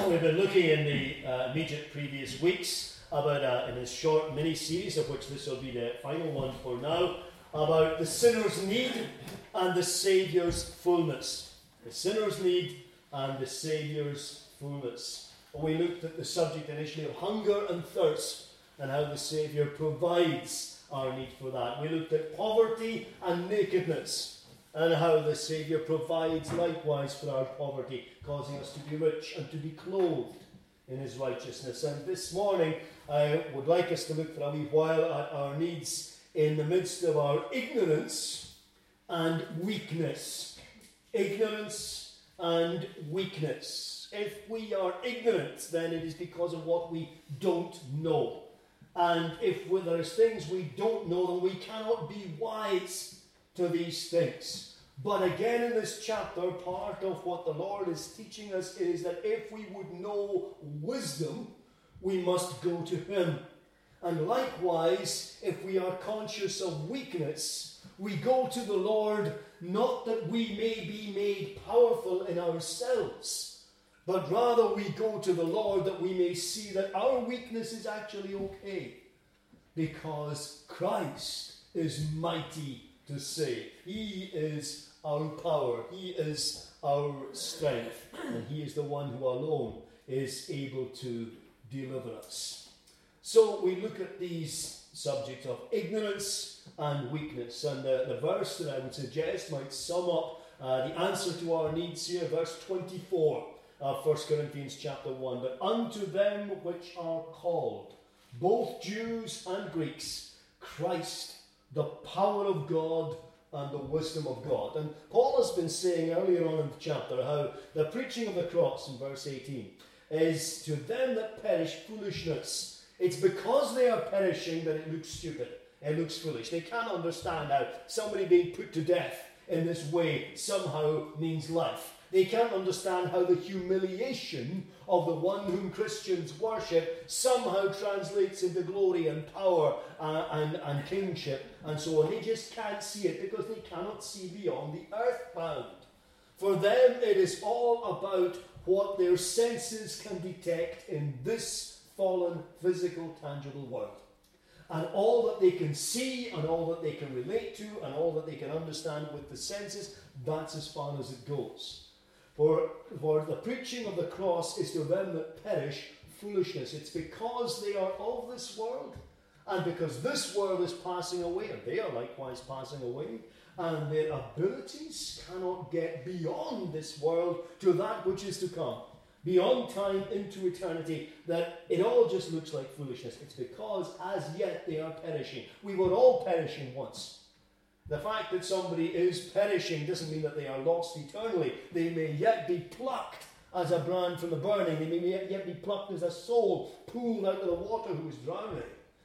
We've been looking in the immediate previous weeks about, in a short mini-series, of which this will be the final one for now, about the sinner's need and the Saviour's fullness. The sinner's need and the Saviour's fullness. We looked at the subject initially of hunger and thirst and how the Saviour provides our need for that. We looked at poverty and nakedness and how the Saviour provides likewise for our poverty, causing us to be rich and to be clothed in His righteousness. And this morning I would like us to look for a wee while at our needs in the midst of our ignorance and weakness. Ignorance and weakness. If we are ignorant, then it is because of what we don't know. And if there's things we don't know, then we cannot be wise to these things. But again in this chapter, part of what the Lord is teaching us is that if we would know wisdom, we must go to Him. And likewise, if we are conscious of weakness, we go to the Lord, not that we may be made powerful in ourselves, but rather we go to the Lord that we may see that our weakness is actually okay, because Christ is mighty to save. He is our power. He is our strength. And He is the one who alone is able to deliver us. So we look at these subjects of ignorance and weakness. And the verse that I would suggest might sum up the answer to our needs here, verse 24 of 1 Corinthians chapter 1. But unto them which are called, both Jews and Greeks, Christ, the power of God and the wisdom of God. And Paul has been saying earlier on in the chapter how the preaching of the cross in verse 18 is to them that perish foolishness. It's because they are perishing that it looks stupid. It looks foolish. They can't understand how somebody being put to death in this way somehow means life. They can't understand how the humiliation of the one whom Christians worship somehow translates into glory and power and kingship and so on. They just can't see it because they cannot see beyond the earthbound. For them it is all about what their senses can detect in this fallen, physical, tangible world. And all that they can see and all that they can relate to and all that they can understand with the senses, that's as far as it goes. For the preaching of the cross is to them that perish foolishness. It's because they are of this world, and because this world is passing away, and they are likewise passing away, and their abilities cannot get beyond this world to that which is to come, beyond time into eternity, that it all just looks like foolishness. It's because as yet they are perishing. We were all perishing once. The fact that somebody is perishing doesn't mean that they are lost eternally. They may yet be plucked as a brand from the burning. They may yet be plucked as a soul pulled out of the water who is drowning.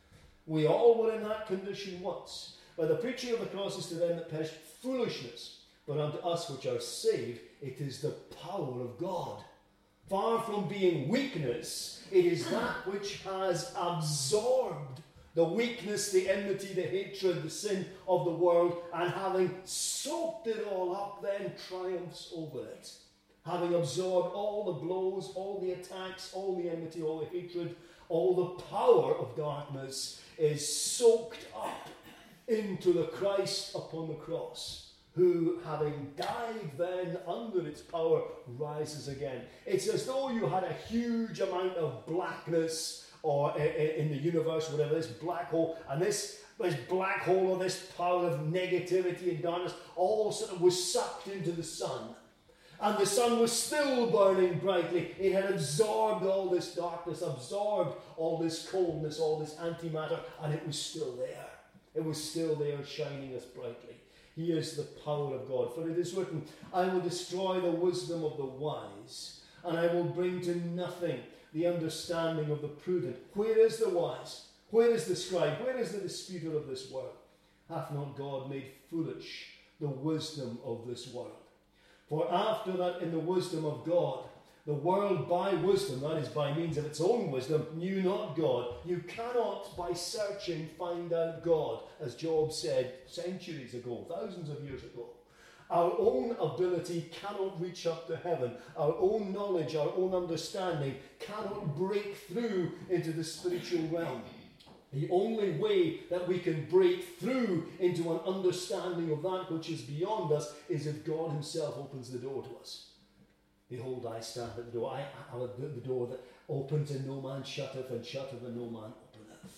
We all were in that condition once. But the preaching of the cross is to them that perish foolishness. But unto us which are saved, it is the power of God. Far from being weakness, it is that which has absorbed the weakness, the enmity, the hatred, the sin of the world, and having soaked it all up, then triumphs over it. Having absorbed all the blows, all the attacks, all the enmity, all the hatred, all the power of darkness is soaked up into the Christ upon the cross, who, having died then under its power, rises again. It's as though you had a huge amount of blackness or in the universe, whatever, this black hole, and this black hole or this power of negativity and darkness all sort of was sucked into the sun. And the sun was still burning brightly. It had absorbed all this darkness, absorbed all this coldness, all this antimatter, and it was still there. It was still there shining us brightly. He is the power of God. For it is written, I will destroy the wisdom of the wise, and I will bring to nothing the understanding of the prudent. Where is the wise? Where is the scribe? Where is the disputer of this world? Hath not God made foolish the wisdom of this world? For after that, in the wisdom of God, the world by wisdom, that is by means of its own wisdom, knew not God. You cannot, by searching, find out God, as Job said centuries ago, thousands of years ago. Our own ability cannot reach up to heaven. Our own knowledge, our own understanding cannot break through into the spiritual realm. The only way that we can break through into an understanding of that which is beyond us is if God himself opens the door to us. Behold, I stand at the door. I am the door that opens and no man shutteth, and shutteth and no man openeth.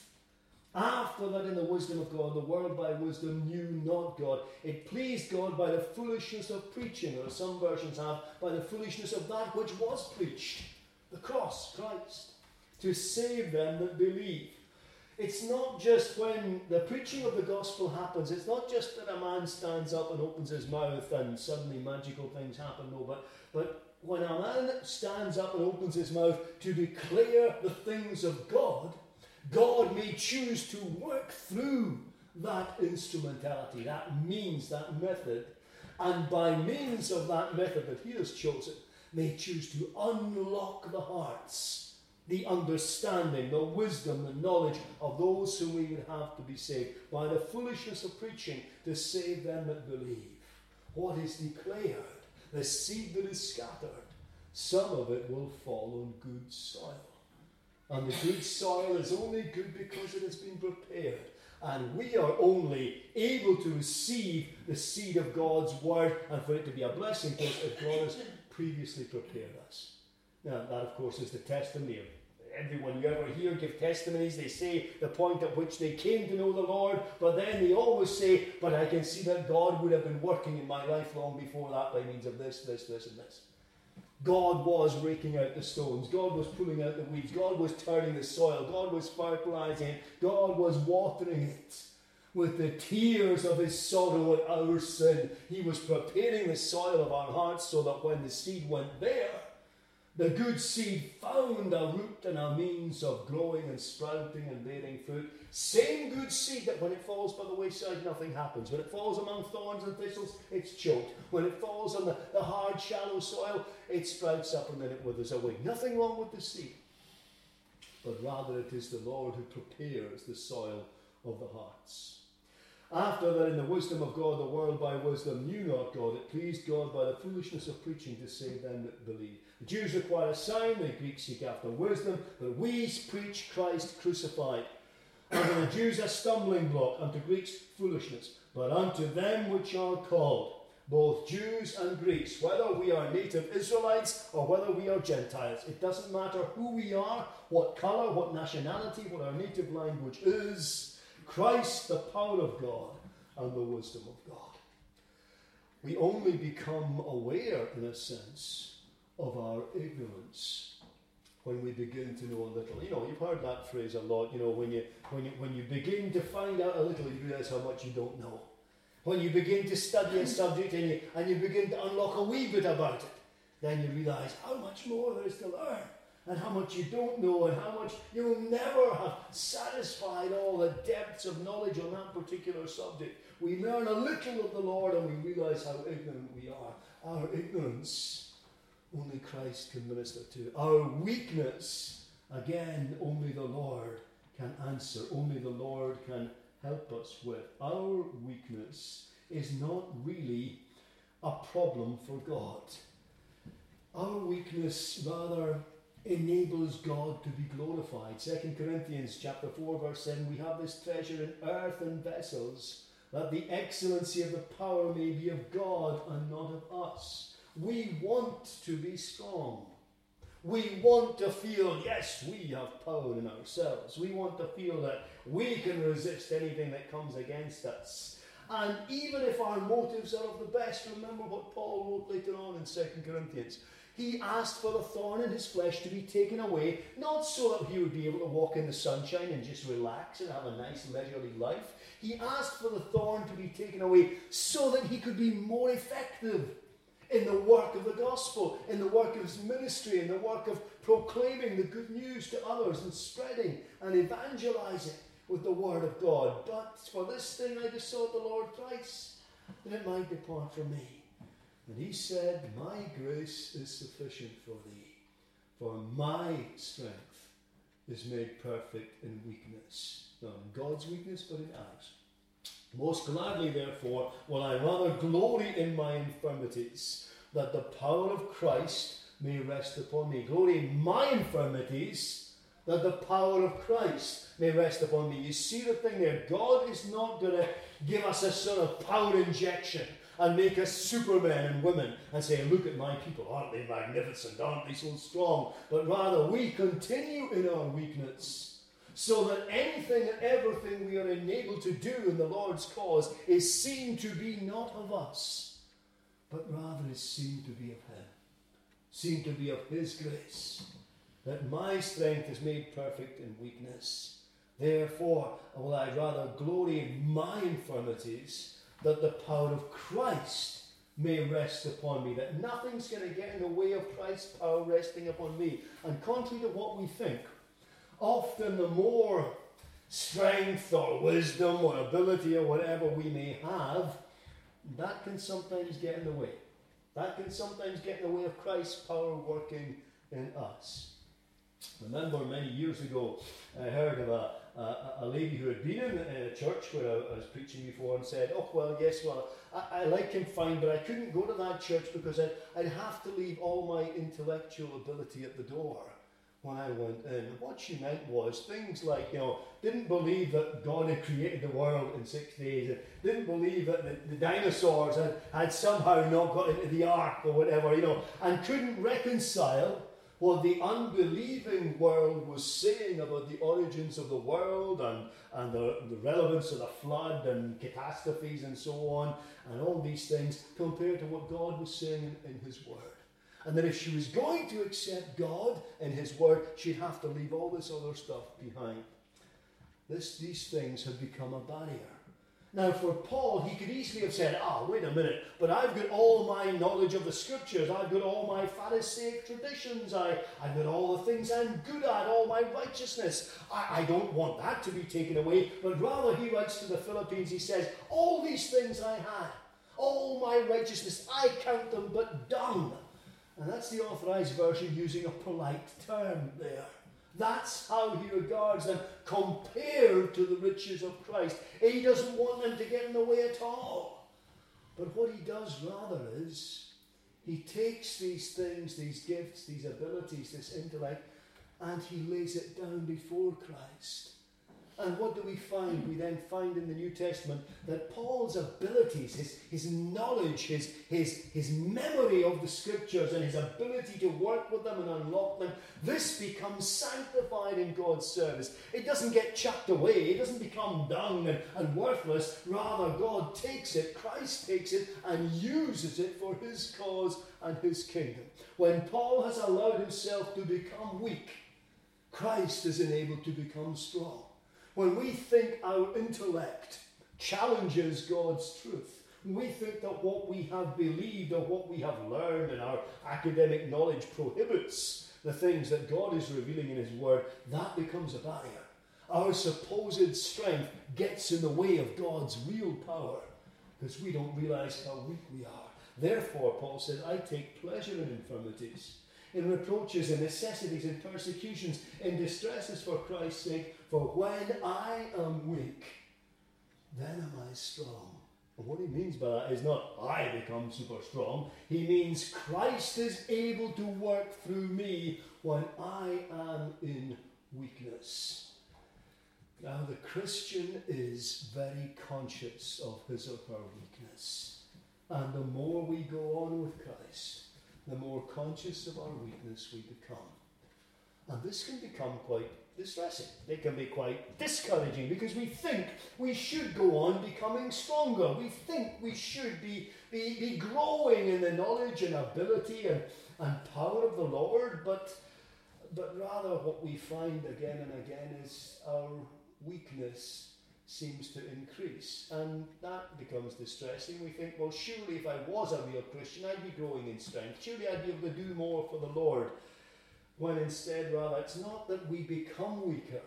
After that, in the wisdom of God, the world by wisdom knew not God. It pleased God by the foolishness of preaching, or some versions have, by the foolishness of that which was preached, the cross, Christ, to save them that believe. It's not just when the preaching of the gospel happens, it's not just that a man stands up and opens his mouth and suddenly magical things happen, no, but when a man stands up and opens his mouth to declare the things of God, God may choose to work through that instrumentality, that means, that method, and by means of that method that he has chosen, may choose to unlock the hearts, the understanding, the wisdom, the knowledge of those whom we would have to be saved by the foolishness of preaching to save them that believe. What is declared, the seed that is scattered, some of it will fall on good soil. And the good soil is only good because it has been prepared. And we are only able to receive the seed of God's word and for it to be a blessing to us if God has previously prepared us. Now, that, of course, is the testimony of everyone you ever hear give testimonies. They say the point at which they came to know the Lord, but then they always say, but I can see that God would have been working in my life long before that by means of this, and this. God was raking out the stones. God was pulling out the weeds. God was turning the soil. God was fertilizing it. God was watering it with the tears of his sorrow at our sin. He was preparing the soil of our hearts so that when the seed went there, the good seed found a root and a means of growing and sprouting and bearing fruit. Same good seed that when it falls by the wayside, nothing happens. When it falls among thorns and thistles, it's choked. When it falls on the hard, shallow soil, it sprouts up and then it withers away. Nothing wrong with the seed. But rather it is the Lord who prepares the soil of the hearts. After that, in the wisdom of God, the world by wisdom knew not God. It pleased God by the foolishness of preaching to save them that believe. The Jews require a sign, the Greeks seek after wisdom, but we preach Christ crucified. Unto the Jews a stumbling block, unto Greeks foolishness, but unto them which are called, both Jews and Greeks, whether we are native Israelites or whether we are Gentiles. It doesn't matter who we are, what colour, what nationality, what our native language is. Christ, the power of God and the wisdom of God. We only become aware, in a sense, of our ignorance when we begin to know a little. You know, you've heard that phrase a lot. You know, when you begin to find out a little, you realise how much you don't know. When you begin to study a subject and you begin to unlock a wee bit about it, then you realise how much more there is to learn. And how much you don't know, and how much you'll never have satisfied all the depths of knowledge on that particular subject. We learn a little of the Lord and we realise how ignorant we are. Our ignorance, only Christ can minister to. Our weakness, again, only the Lord can answer. Only the Lord can help us with. Our weakness is not really a problem for God. Our weakness, rather, enables God to be glorified. 2 Corinthians chapter 4 verse 7, we have this treasure in earthen vessels, that the excellency of the power may be of God and not of us. We want to be strong. We want to feel, yes, we have power in ourselves. We want to feel that we can resist anything that comes against us. And even if our motives are of the best, remember what Paul wrote later on in 2 Corinthians. He asked for the thorn in his flesh to be taken away, not so that he would be able to walk in the sunshine and just relax and have a nice leisurely life. He asked for the thorn to be taken away so that he could be more effective in the work of the gospel, in the work of his ministry, in the work of proclaiming the good news to others and spreading and evangelizing with the word of God. But for this thing I besought the Lord thrice, that it might depart from me. And he said, my grace is sufficient for thee, for my strength is made perfect in weakness. Not in God's weakness, but in ours. Most gladly, therefore, will I rather glory in my infirmities, that the power of Christ may rest upon me. Glory in my infirmities, that the power of Christ may rest upon me. You see the thing there? God is not going to give us a sort of power injection and make us supermen and women and say, look at my people, aren't they magnificent, aren't they so strong? But rather, we continue in our weakness, so that anything and everything we are enabled to do in the Lord's cause is seen to be not of us, but rather is seen to be of Him, seen to be of His grace, that my strength is made perfect in weakness. Therefore will I rather glory in my infirmities, that the power of Christ may rest upon me, that nothing's going to get in the way of Christ's power resting upon me. And contrary to what we think, often the more strength or wisdom or ability or whatever we may have, that can sometimes get in the way. That can sometimes get in the way of Christ's power working in us. I remember many years ago, I heard of a lady who had been in a church where I was preaching before and said, oh, well, yes, well, I like him fine, but I couldn't go to that church because I'd have to leave all my intellectual ability at the door when I went in. What she meant was things like, didn't believe that God had created the world in 6 days, and didn't believe that the dinosaurs had somehow not got into the ark or whatever, and couldn't reconcile what the unbelieving world was saying about the origins of the world and the relevance of the flood and catastrophes and so on, and all these things compared to what God was saying in His Word. And that if she was going to accept God and His Word, she'd have to leave all this other stuff behind. These things had become a barrier. Now for Paul, he could easily have said, wait a minute, but I've got all my knowledge of the Scriptures, I've got all my Pharisaic traditions, I've got all the things I'm good at, all my righteousness. I don't want that to be taken away, but rather he writes to the Philippines, he says, all these things I had, all my righteousness, I count them but dung. And that's the Authorized Version using a polite term there. That's how he regards them compared to the riches of Christ. He doesn't want them to get in the way at all. But what he does rather is, he takes these things, these gifts, these abilities, this intellect, and he lays it down before Christ. And what do we find? We then find in the New Testament that Paul's abilities, his knowledge, his memory of the Scriptures and his ability to work with them and unlock them, this becomes sanctified in God's service. It doesn't get chucked away. It doesn't become dung and worthless. Rather, God takes it, Christ takes it, and uses it for His cause and His kingdom. When Paul has allowed himself to become weak, Christ is enabled to become strong. When we think our intellect challenges God's truth, when we think that what we have believed or what we have learned and our academic knowledge prohibits the things that God is revealing in His Word, that becomes a barrier. Our supposed strength gets in the way of God's real power because we don't realize how weak we are. Therefore, Paul says, I take pleasure in infirmities, in reproaches, in necessities, in persecutions, in distresses for Christ's sake. For when I am weak, then am I strong. And what he means by that is not I become super strong. He means Christ is able to work through me when I am in weakness. Now the Christian is very conscious of his or her weakness. And the more we go on with Christ, the more conscious of our weakness we become. And this can become quite distressing. It can be quite discouraging because we think we should go on becoming stronger. We think we should be growing in the knowledge and ability and power of the Lord, but rather what we find again and again is our weakness seems to increase, and that becomes distressing. We think, well, surely if I was a real Christian, I'd be growing in strength. Surely I'd be able to do more for the Lord. When instead, rather, it's not that we become weaker,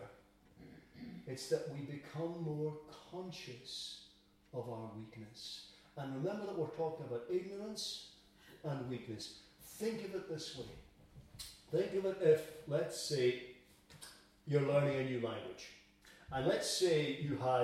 it's that we become more conscious of our weakness. And remember that we're talking about ignorance and weakness. Think of it this way. Think of it if, let's say, you're learning a new language. And let's say you had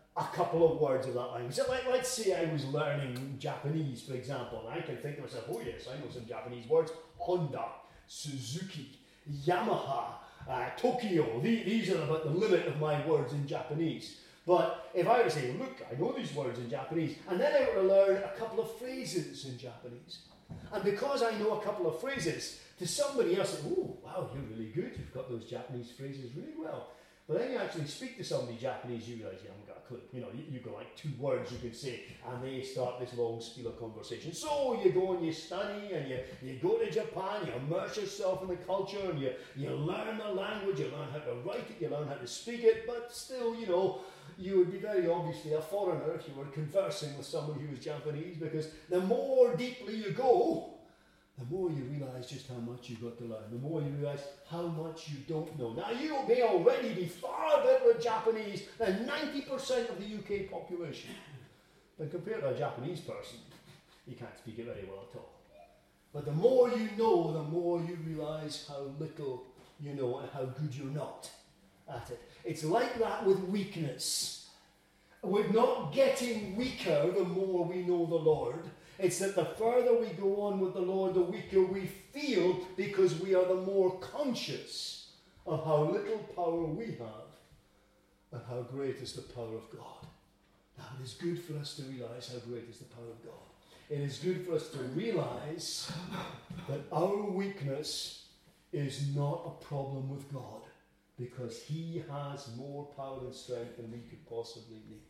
a couple of words of that language. So let's say I was learning Japanese, for example, and I can think to myself, oh yes, I know some Japanese words. Honda, Suzuki, Yamaha, Tokyo. These are about the limit of my words in Japanese. But if I were to say, look, I know these words in Japanese, and then I were to learn a couple of phrases in Japanese, and because I know a couple of phrases, to somebody else, oh, wow, you're really good, you've got those Japanese phrases really well. But then you actually speak to somebody Japanese, you realise you haven't got a clue. You know, you've got like 2 words you could say, and they start this long spiel of conversation. So you go and you study, and you go to Japan, you immerse yourself in the culture, and you learn the language, you learn how to write it, you learn how to speak it, but still, you know, you would be very obviously a foreigner if you were conversing with somebody who was Japanese, because the more deeply you go, the more you realise just how much you've got to learn, the more you realise how much you don't know. Now, you may already be far better at Japanese than 90% of the UK population. But compared to a Japanese person, you can't speak it very well at all. But the more you know, the more you realise how little you know and how good you're not at it. It's like that with weakness. We're not getting weaker the more we know the Lord. It's that the further we go on with the Lord, the weaker we feel, because we are the more conscious of how little power we have and how great is the power of God. Now, it is good for us to realise how great is the power of God. It is good for us to realise that our weakness is not a problem with God, because He has more power and strength than we could possibly need.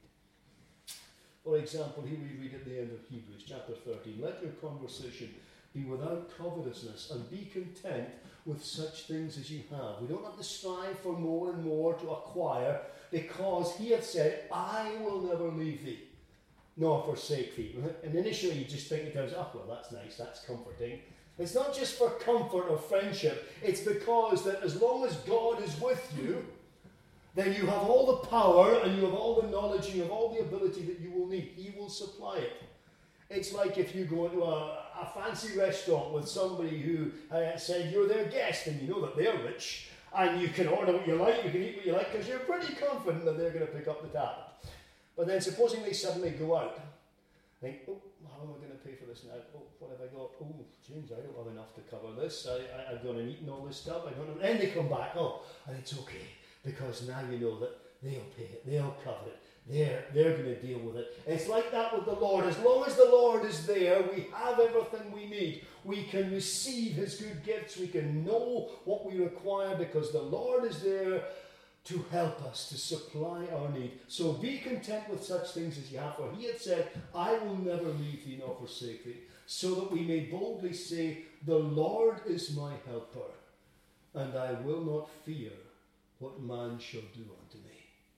For example, here we read at the end of Hebrews chapter 13, let your conversation be without covetousness, and be content with such things as you have. We don't have to strive for more and more to acquire, because He hath said, I will never leave thee, nor forsake thee. And initially you just think in terms of, oh, well, that's nice, that's comforting. It's not just for comfort or friendship, it's because that as long as God is with you, then you have all the power and you have all the knowledge and you have all the ability that you will need. He will supply it. It's like if you go into a fancy restaurant with somebody who said you're their guest and you know that they're rich and you can order what you like, you can eat what you like because you're pretty confident that they're going to pick up the tab. But then supposing they suddenly go out, think, oh, how am I going to pay for this now? Oh, what have I got? Oh, James, I don't have enough to cover this. I've gone and eaten all this stuff. I don't know. And they come back, oh, and it's okay. Because now you know that they'll pay it, they'll cover it, they're going to deal with it. It's like that with the Lord. As long as the Lord is there, we have everything we need. We can receive His good gifts. We can know what we require because the Lord is there to help us, to supply our need. So be content with such things as you have. For He had said, I will never leave thee nor forsake thee. So that we may boldly say, the Lord is my helper, and I will not fear what man shall do unto me.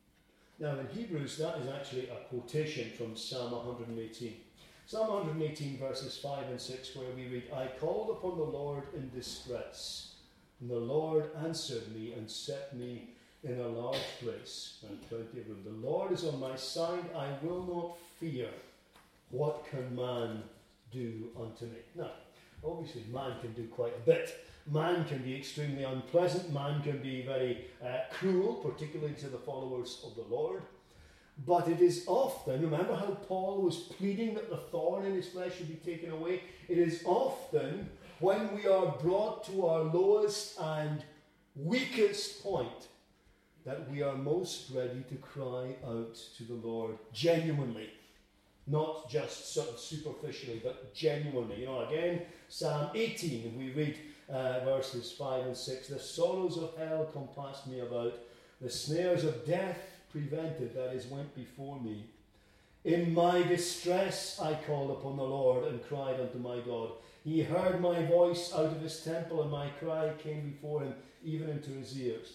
Now in Hebrews, that is actually a quotation from Psalm 118. Psalm 118 verses 5 and 6, where we read, I called upon the Lord in distress, and the Lord answered me and set me in a large place and plenty of room. The Lord is on my side, I will not fear. What can man do unto me? Now, obviously man can do quite a bit. Man can be extremely unpleasant. Man can be very cruel, particularly to the followers of the Lord. But it is often, remember how Paul was pleading that the thorn in his flesh should be taken away? It is often when we are brought to our lowest and weakest point that we are most ready to cry out to the Lord genuinely. Not just sort of superficially, but genuinely. You know, again, Psalm 18, we read verses 5 and 6. The sorrows of hell compassed me about. The snares of death prevented, that is, went before me. In my distress I called upon the Lord and cried unto my God. He heard my voice out of His temple, and my cry came before Him, even into His ears.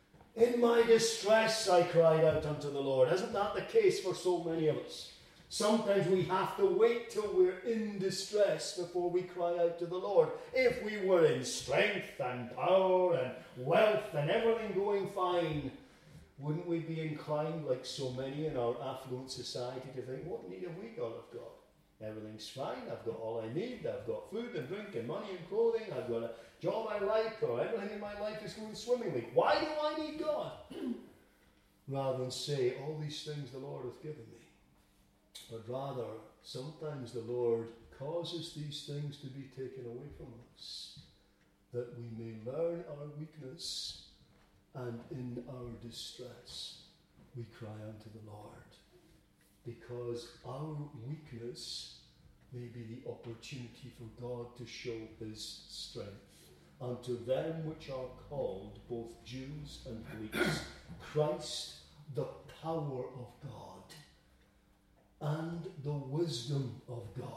In my distress I cried out unto the Lord. Isn't that the case for so many of us? Sometimes we have to wait till we're in distress before we cry out to the Lord. If we were in strength and power and wealth and everything going fine, wouldn't we be inclined, like so many in our affluent society, to think, what need have we got of God? Everything's fine, I've got all I need, I've got food and drink and money and clothing, I've got a job I like, or everything in my life is going swimmingly. Why do I need God? rather than say, all these things the Lord hath given me. But rather, sometimes the Lord causes these things to be taken away from us, that we may learn our weakness, and in our distress we cry unto the Lord, because our weakness may be the opportunity for God to show his strength unto them which are called, both Jews and Greeks, Christ the power of God and the wisdom of God.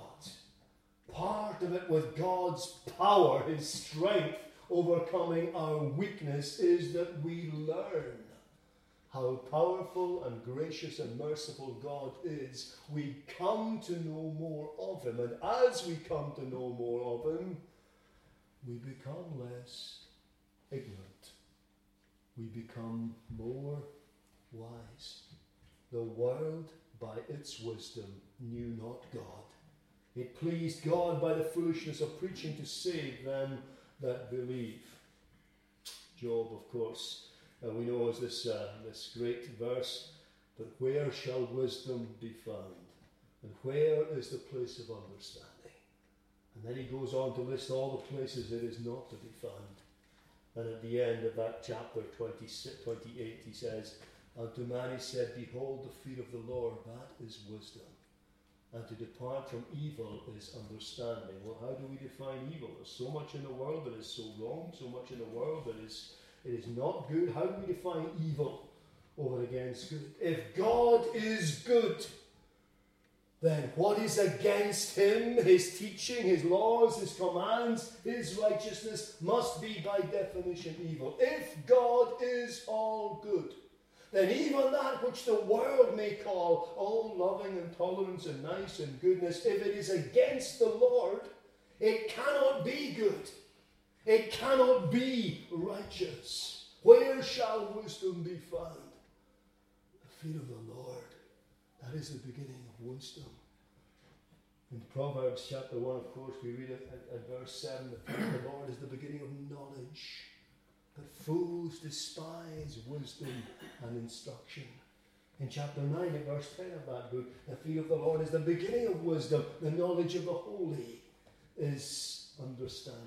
Part of it with God's power, his strength, overcoming our weakness, is that we learn how powerful and gracious and merciful God is. We come to know more of him, and as we come to know more of him, we become less ignorant. We become more wise. The world, by its wisdom, knew not God. It pleased God by the foolishness of preaching to save them that believe. Job, of course, we know as this great verse, but where shall wisdom be found? And where is the place of understanding? And then he goes on to list all the places it is not to be found. And at the end of that chapter 28, he says, unto man he said, behold the fear of the Lord, that is wisdom. And to depart from evil is understanding. Well, how do we define evil? There's so much in the world that is so wrong, so much in the world that it is not good. How do we define evil over against good? If God is good, then what is against him, his teaching, his laws, his commands, his righteousness, must be by definition evil. If God is all good, then even that which the world may call all loving and tolerance and nice and goodness, if it is against the Lord, it cannot be good. It cannot be righteous. Where shall wisdom be found? The fear of the Lord. That is the beginning of wisdom. In Proverbs chapter 1, of course, we read it at verse 7, the fear of the Lord is the beginning of knowledge. But fools despise wisdom and instruction. In chapter 9 and verse 10 of that book, the fear of the Lord is the beginning of wisdom. The knowledge of the holy is understanding.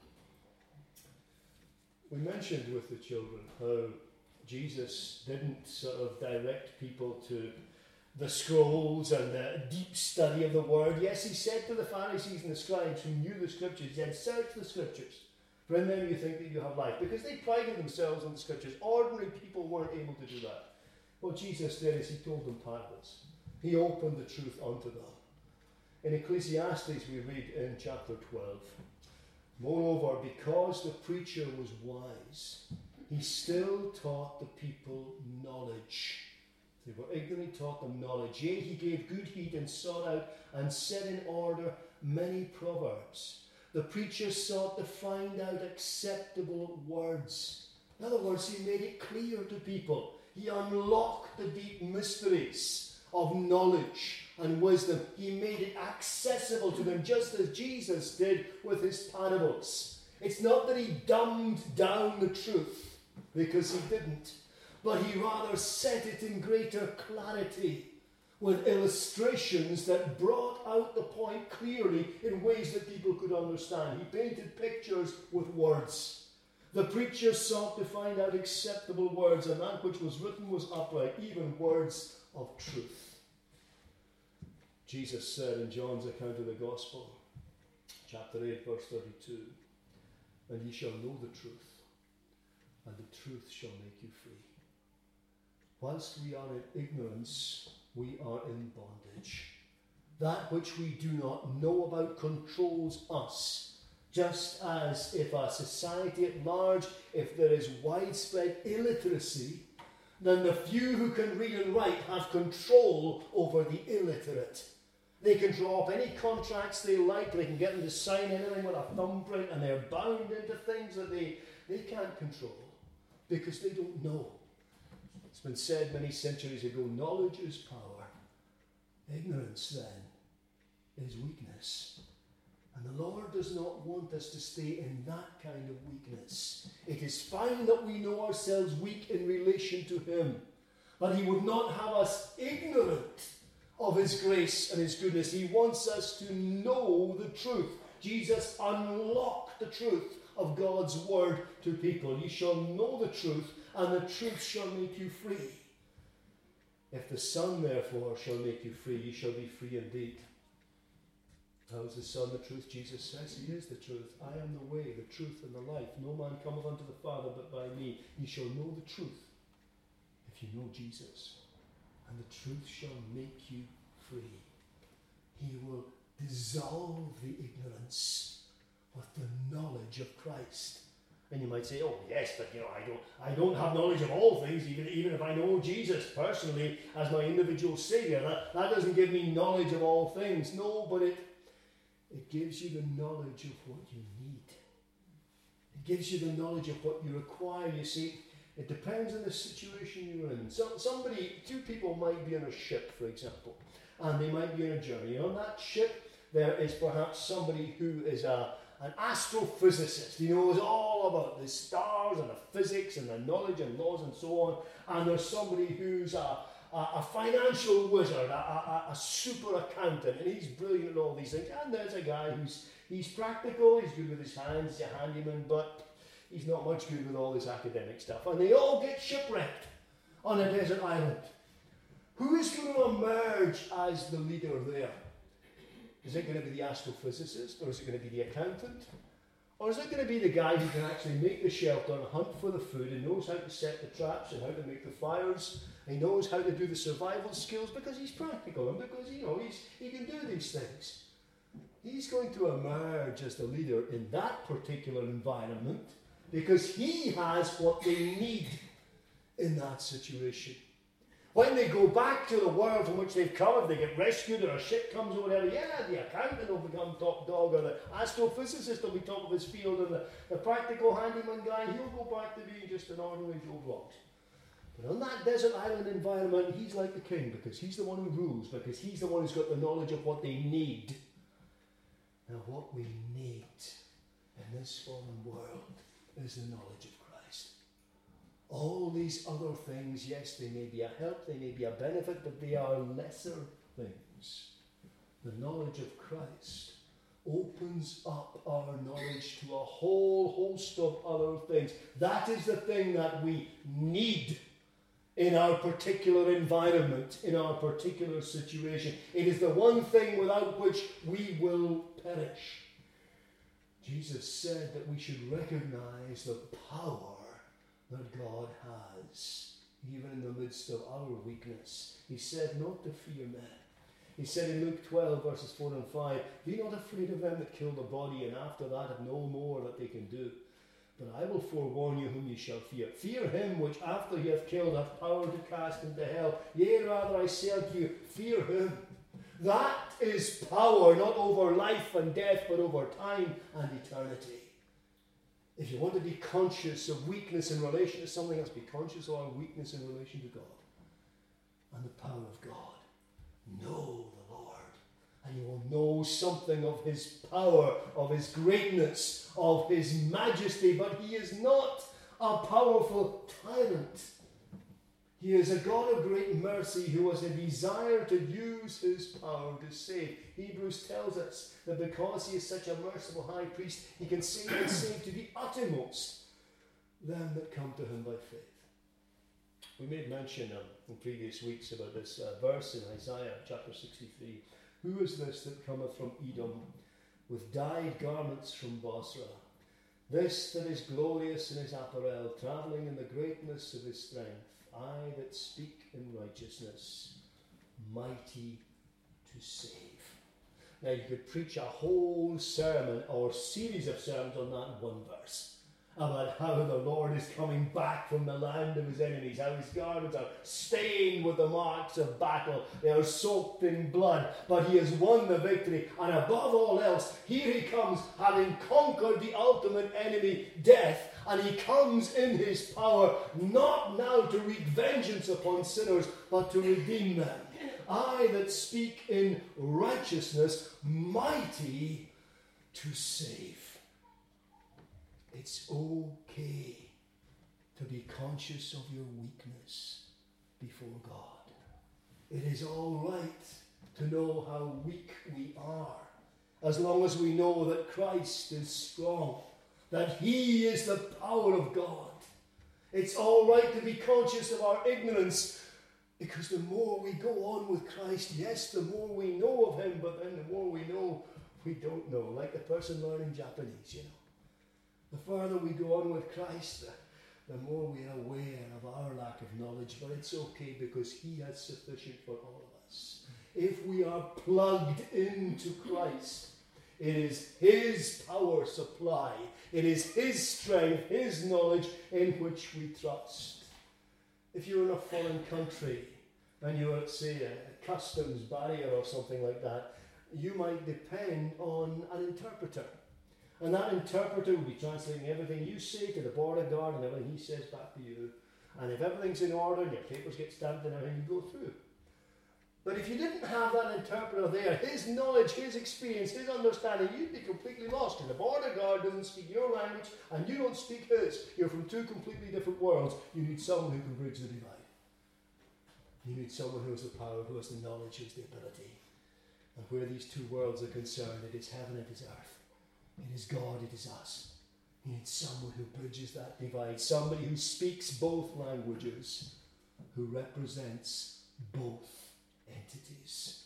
We mentioned with the children how Jesus didn't sort of direct people to the scrolls and the deep study of the word. Yes, he said to the Pharisees and the scribes who knew the scriptures, he said, search the scriptures, for in them you think that you have life. Because they prided themselves on the scriptures. Ordinary people weren't able to do that. What Jesus did is he told them parables. He opened the truth unto them. In Ecclesiastes we read in chapter 12, moreover, because the preacher was wise, he still taught the people knowledge. They were ignorant, he taught them knowledge. Yea, he gave good heed and sought out and set in order many proverbs. The preacher sought to find out acceptable words. In other words, he made it clear to people. He unlocked the deep mysteries of knowledge and wisdom. He made it accessible to them, just as Jesus did with his parables. It's not that he dumbed down the truth, because he didn't, but he rather set it in greater clarity with illustrations that brought out the point clearly in ways that people could understand. He painted pictures with words. The preacher sought to find out acceptable words, and that which was written was upright, even words of truth. Jesus said in John's account of the Gospel, chapter 8, verse 32, and ye shall know the truth, and the truth shall make you free. Whilst we are in ignorance, we are in bondage. That which we do not know about controls us. Just as if a society at large, if there is widespread illiteracy, then the few who can read and write have control over the illiterate. They can draw up any contracts they like, they can get them to sign anything with a thumbprint, and they're bound into things that they can't control because they don't know. It's been said many centuries ago, knowledge is power. Ignorance, then, is weakness. And the Lord does not want us to stay in that kind of weakness. It is fine that we know ourselves weak in relation to him. But he would not have us ignorant of his grace and his goodness. He wants us to know the truth. Jesus unlocked the truth of God's word to people. You shall know the truth, and the truth shall make you free. If the Son, therefore, shall make you free, you shall be free indeed. How is the Son the truth? Jesus says he is the truth. I am the way, the truth, and the life. No man cometh unto the Father but by me. You shall know the truth if you know Jesus. And the truth shall make you free. He will dissolve the ignorance with the knowledge of Christ. And you might say, oh yes, but I don't have knowledge of all things, even if I know Jesus personally as my individual Saviour. That doesn't give me knowledge of all things. No, but it gives you the knowledge of what you need. It gives you the knowledge of what you require. You see, it depends on the situation you're in. Two people might be on a ship, for example, and they might be on a journey. On that ship, there is perhaps somebody who is an astrophysicist. He knows all about the stars and the physics and the knowledge and laws and so on. And there's somebody who's a financial wizard, a super accountant, and he's brilliant at all these things. And there's a guy he's practical, he's good with his hands, he's a handyman, but he's not much good with all this academic stuff. And they all get shipwrecked on a desert island. Who is going to emerge as the leader there? Is it going to be the astrophysicist, or is it going to be the accountant? Or is it going to be the guy who can actually make the shelter and hunt for the food and knows how to set the traps and how to make the fires? He knows how to do the survival skills because he's practical and because he can do these things. He's going to emerge as the leader in that particular environment because he has what they need in that situation. When they go back to the world from which they've come, if they get rescued or a ship comes or whatever, the accountant will become top dog, or the astrophysicist will be top of his field, and the practical handyman guy, he'll go back to being just an ordinary Joe Bloggs. But on that desert island environment, he's like the king because he's the one who rules, because he's the one who's got the knowledge of what they need. Now what we need in this fallen world is the knowledge of Christ. All these other things, yes, they may be a help, they may be a benefit, but they are lesser things. The knowledge of Christ opens up our knowledge to a whole host of other things. That is the thing that we need in our particular environment, in our particular situation. It is the one thing without which we will perish. Jesus said that we should recognize the power that God has, even in the midst of our weakness. He said not to fear men. He said in Luke 12, verses 4 and 5, be not afraid of them that kill the body, and after that have no more that they can do. But I will forewarn you whom ye shall fear. Fear him which after he hath killed hath power to cast into hell. Yea, rather I say unto you, fear him. That is power, not over life and death, but over time and eternity. If you want to be conscious of weakness in relation to something else, be conscious of our weakness in relation to God and the power of God. Know the Lord, and you will know something of his power, of his greatness, of his majesty. But he is not a powerful tyrant. He is a God of great mercy who has a desire to use his power to save. Hebrews tells us that because he is such a merciful high priest, he can save and save to the uttermost them that come to him by faith. We made mention in previous weeks about this verse in Isaiah chapter 63. Who is this that cometh from Edom with dyed garments from Bosra? This that is glorious in his apparel, travelling in the greatness of his strength. I that speak in righteousness, mighty to save. Now you could preach a whole sermon or series of sermons on that one verse, about how the Lord is coming back from the land of his enemies, how his garments are stained with the marks of battle, they are soaked in blood, but he has won the victory, and above all else, here he comes, having conquered the ultimate enemy, death, and he comes in his power, not now to wreak vengeance upon sinners, but to redeem them. I that speak in righteousness, mighty to save. It's okay to be conscious of your weakness. before God. It is all right to know how weak we are, as long as we know that Christ is strong, that He is the power of God. It's all right to be conscious of our ignorance, because the more we go on with Christ, yes, the more we know of Him, but then the more we know, we don't know. Like the person learning Japanese, you know. The further we go on with Christ, the more we are aware of our lack of knowledge, but it's okay because He has sufficient for all of us. If we are plugged into Christ, it is His power supply, it is His strength, His knowledge in which we trust. If you're in a foreign country and you're at, say, a customs barrier or something like that, you might depend on an interpreter. And that interpreter will be translating everything you say to the border guard and everything he says back to you. And if everything's in order and your papers get stamped and everything, you go through. But if you didn't have that interpreter there, his knowledge, his experience, his understanding, you'd be completely lost. And the border guard doesn't speak your language and you don't speak his. You're from two completely different worlds. You need someone who can bridge the divide. You need someone who has the power, who has the knowledge, who has the ability. And where these two worlds are concerned, it is heaven, it is earth. It is God, it is us. You need someone who bridges that divide, somebody who speaks both languages, who represents both entities.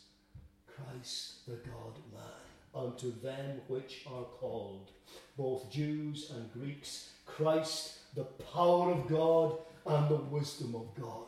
Christ the God-man, unto them which are called, both Jews and Greeks, Christ the power of God and the wisdom of God.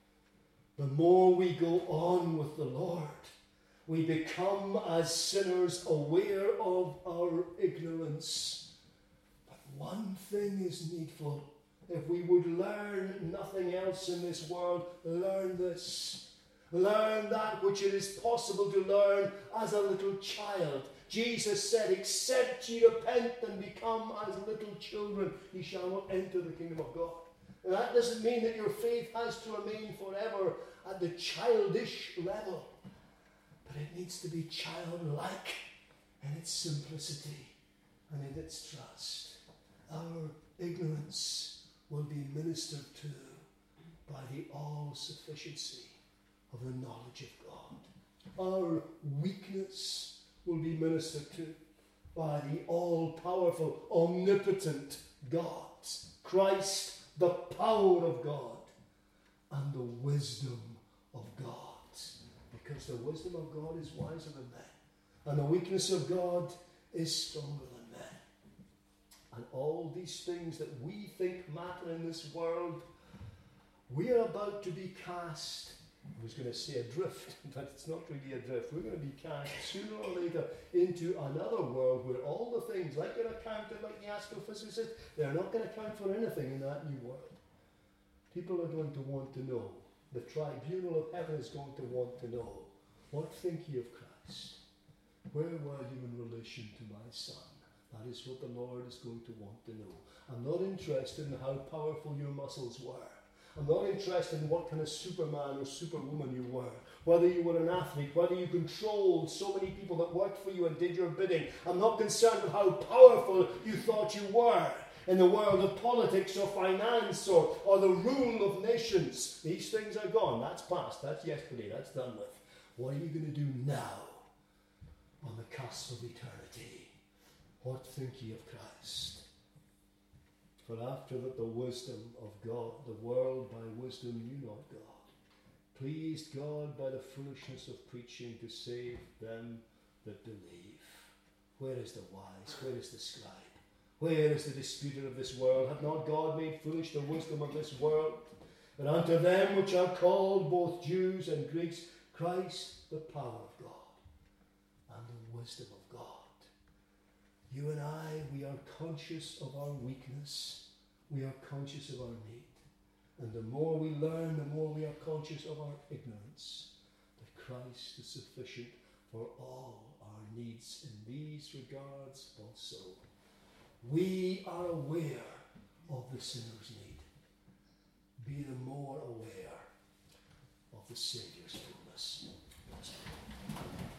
The more we go on with the Lord, we become as sinners aware of our ignorance. But one thing is needful. If we would learn nothing else in this world, learn this. Learn that which it is possible to learn as a little child. Jesus said, except ye repent and become as little children, ye shall not enter the kingdom of God. And that doesn't mean that your faith has to remain forever at the childish level. But it needs to be childlike in its simplicity and in its trust. Our ignorance will be ministered to by the all-sufficiency of the knowledge of God. Our weakness will be ministered to by the all-powerful, omnipotent God. Christ, the power of God, and the wisdom of God. Because the wisdom of God is wiser than men, and the weakness of God is stronger than men. And all these things that we think matter in this world, we are about to be cast, I was going to say adrift, but it's not really adrift. We're going to be cast sooner or later into another world where all the things, like an accountant, like the astrophysicist, they're not going to count for anything in that new world. People are going to want to know. The tribunal of heaven is going to want to know, what think ye of Christ? Where were you in relation to my Son? That is what the Lord is going to want to know. I'm not interested in how powerful your muscles were. I'm not interested in what kind of superman or superwoman you were. Whether you were an athlete, whether you controlled so many people that worked for you and did your bidding. I'm not concerned with how powerful you thought you were in the world of politics or finance or the rule of nations. These things are gone. That's past. That's yesterday. That's done with. What are you going to do now on the cusp of eternity? What think ye of Christ? For after that the wisdom of God, the world by wisdom knew not God, pleased God by the foolishness of preaching to save them that believe. Where is the wise? Where is the scribe? Where is the disputer of this world? Hath not God made foolish the wisdom of this world? But unto them which are called, both Jews and Greeks, Christ the power of God and the wisdom of God. You and I, we are conscious of our weakness. We are conscious of our need. And the more we learn, the more we are conscious of our ignorance. That Christ is sufficient for all our needs in these regards also. We are aware of the sinner's need. Be the more aware of the Saviour's fullness.